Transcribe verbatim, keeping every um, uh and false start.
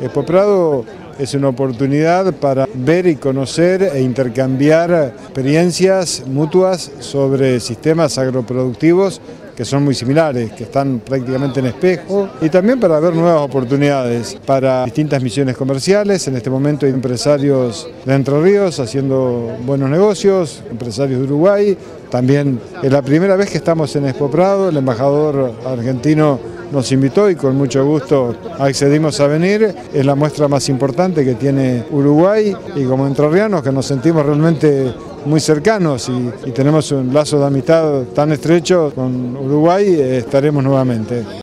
Expo Prado es una oportunidad para ver y conocer e intercambiar experiencias mutuas sobre sistemas agroproductivos que son muy similares, que están prácticamente en espejo, y también para ver nuevas oportunidades para distintas misiones comerciales. En este momento hay empresarios de Entre Ríos haciendo buenos negocios, empresarios de Uruguay. También es la primera vez que estamos en Expo Prado, el embajador argentino nos invitó y con mucho gusto accedimos a venir. Es la muestra más importante que tiene Uruguay y como entrerrianos que nos sentimos realmente muy cercanos y, y tenemos un lazo de amistad tan estrecho con Uruguay, eh, estaremos nuevamente.